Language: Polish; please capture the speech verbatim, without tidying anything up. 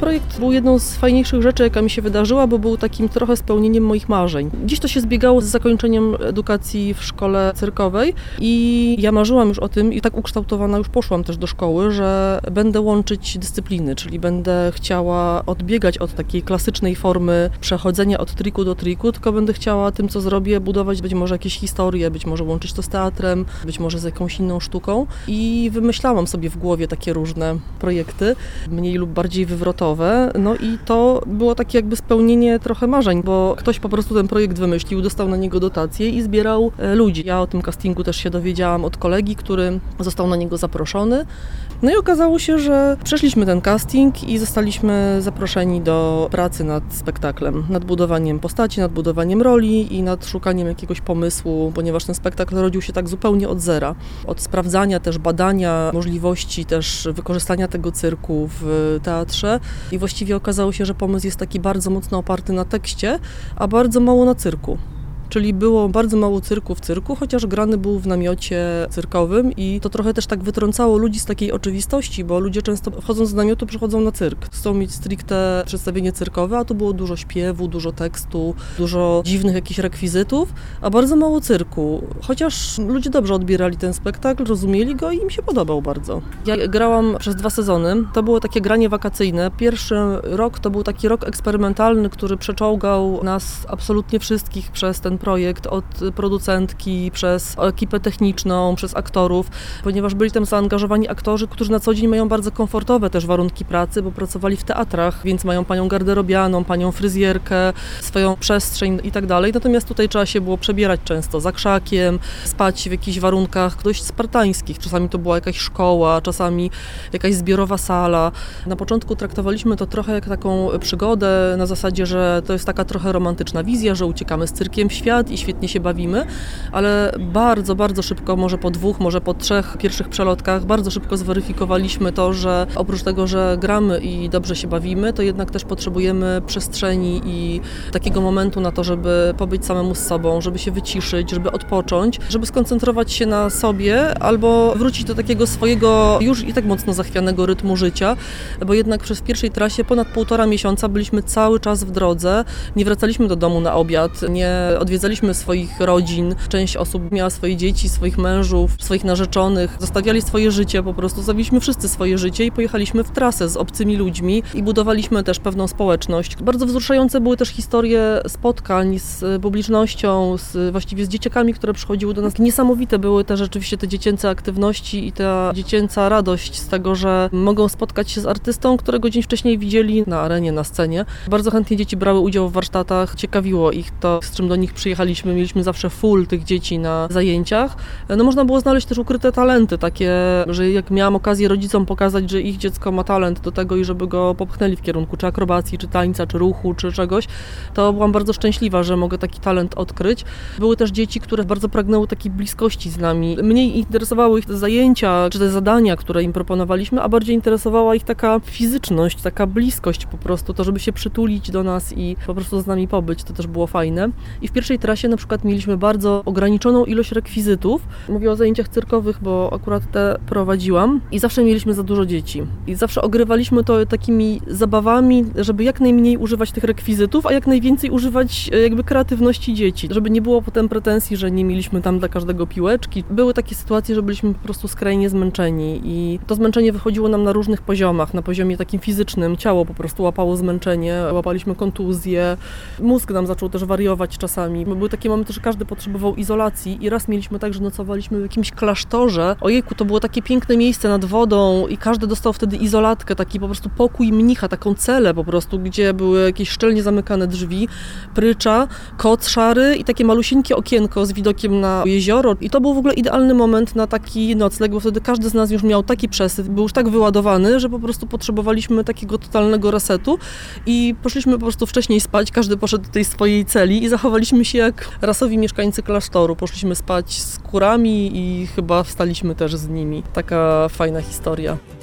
projekt był jedną z fajniejszych rzeczy, jaka mi się wydarzyła, bo był takim trochę spełnieniem moich marzeń. Dziś to się zbiegało z zakończeniem edukacji w szkole cyrkowej i ja marzyłam już o tym i tak ukształtowana już poszłam też do szkoły, że będę łączyć dyscypliny, czyli będę chciała odbiegać od takiej klasycznej formy przechodzenia od triku do triku, tylko będę chciała tym, co zrobię, budować być może jakieś historie, być może łączyć to z teatrem, być może z jakąś inną sztuką i wymyślałam sobie w głowie takie różne projekty, mniej lub bardziej wywrotowe, no i to było takie jakby spełnienie trochę marzeń, bo ktoś po prostu ten projekt wymyślił, dostał na niego dotację i zbierał ludzi. Ja o tym castingu też się dowiedziałam od kolegi, który został na niego zaproszony. No i okazało się, że przeszliśmy ten casting i zostaliśmy zaproszeni do pracy nad spektaklem, nad budowaniem postaci, nad budowaniem roli i nad szukaniem jakiegoś pomysłu, ponieważ ten spektakl rodził się tak zupełnie od zera. Od sprawdzania też, badania możliwości też wykorzystania tego cyrku w teatrze i właściwie okazało się, że pomysł jest taki bardzo mocno oparty na tekście, a bardzo mało na cyrku. Czyli było bardzo mało cyrku w cyrku, chociaż grany był w namiocie cyrkowym i to trochę też tak wytrącało ludzi z takiej oczywistości, bo ludzie często wchodząc do namiotu przychodzą na cyrk. Chcą mieć stricte przedstawienie cyrkowe, a tu było dużo śpiewu, dużo tekstu, dużo dziwnych jakichś rekwizytów, a bardzo mało cyrku. Chociaż ludzie dobrze odbierali ten spektakl, rozumieli go i im się podobał bardzo. Ja grałam przez dwa sezony. To było takie granie wakacyjne. Pierwszy rok to był taki rok eksperymentalny, który przeczołgał nas absolutnie wszystkich przez ten projekt, od producentki, przez ekipę techniczną, przez aktorów, ponieważ byli tam zaangażowani aktorzy, którzy na co dzień mają bardzo komfortowe też warunki pracy, bo pracowali w teatrach, więc mają panią garderobianą, panią fryzjerkę, swoją przestrzeń i tak dalej. Natomiast tutaj trzeba się było przebierać często za krzakiem, spać w jakichś warunkach dość spartańskich. Czasami to była jakaś szkoła, czasami jakaś zbiorowa sala. Na początku traktowaliśmy to trochę jak taką przygodę na zasadzie, że to jest taka trochę romantyczna wizja, że uciekamy z cyrkiem w świat i świetnie się bawimy, ale bardzo, bardzo szybko, może po dwóch, może po trzech pierwszych przelotkach, bardzo szybko zweryfikowaliśmy to, że oprócz tego, że gramy i dobrze się bawimy, to jednak też potrzebujemy przestrzeni i takiego momentu na to, żeby pobyć samemu z sobą, żeby się wyciszyć, żeby odpocząć, żeby skoncentrować się na sobie albo wrócić do takiego swojego już i tak mocno zachwianego rytmu życia, bo jednak przez pierwszej trasie ponad półtora miesiąca byliśmy cały czas w drodze, nie wracaliśmy do domu na obiad, nie odwiedzaliśmy swoich rodzin, część osób miała swoje dzieci, swoich mężów, swoich narzeczonych, zostawiali swoje życie, po prostu zostawiliśmy wszyscy swoje życie i pojechaliśmy w trasę z obcymi ludźmi i budowaliśmy też pewną społeczność. Bardzo wzruszające były też historie spotkań z publicznością, z, właściwie z dzieciakami, które przychodziły do nas. Niesamowite były te rzeczywiście te dziecięce aktywności i ta dziecięca radość z tego, że mogą spotkać się z artystą, którego dzień wcześniej widzieli na arenie, na scenie. Bardzo chętnie dzieci brały udział w warsztatach, ciekawiło ich to, z czym do nich przyjechaliśmy, mieliśmy zawsze full tych dzieci na zajęciach. No można było znaleźć też ukryte talenty, takie, że jak miałam okazję rodzicom pokazać, że ich dziecko ma talent do tego i żeby go popchnęli w kierunku czy akrobacji, czy tańca, czy ruchu, czy czegoś, to byłam bardzo szczęśliwa, że mogę taki talent odkryć. Były też dzieci, które bardzo pragnęły takiej bliskości z nami. Mniej interesowały ich te zajęcia, czy te zadania, które im proponowaliśmy, a bardziej interesowała ich taka fizyczność, taka bliskość po prostu, to żeby się przytulić do nas i po prostu z nami pobyć, to też było fajne. I w pierwszej trasie na przykład mieliśmy bardzo ograniczoną ilość rekwizytów. Mówię o zajęciach cyrkowych, bo akurat te prowadziłam i zawsze mieliśmy za dużo dzieci. I zawsze ogrywaliśmy to takimi zabawami, żeby jak najmniej używać tych rekwizytów, a jak najwięcej używać jakby kreatywności dzieci, żeby nie było potem pretensji, że nie mieliśmy tam dla każdego piłeczki. Były takie sytuacje, że byliśmy po prostu skrajnie zmęczeni i to zmęczenie wychodziło nam na różnych poziomach. Na poziomie takim fizycznym, ciało po prostu łapało zmęczenie, łapaliśmy kontuzje, mózg nam zaczął też wariować czasami. Były takie momenty, że każdy potrzebował izolacji i raz mieliśmy tak, że nocowaliśmy w jakimś klasztorze. Ojejku, to było takie piękne miejsce nad wodą i każdy dostał wtedy izolatkę, taki po prostu pokój mnicha, taką celę po prostu, gdzie były jakieś szczelnie zamykane drzwi, prycza, koc szary i takie malusieńkie okienko z widokiem na jezioro. I to był w ogóle idealny moment na taki nocleg, bo wtedy każdy z nas już miał taki przesyt, był już tak wyładowany, że po prostu potrzebowaliśmy takiego totalnego resetu i poszliśmy po prostu wcześniej spać, każdy poszedł do tej swojej celi i zachowaliśmy się jak rasowi mieszkańcy klasztoru. Poszliśmy spać z kurami i chyba wstaliśmy też z nimi. Taka fajna historia.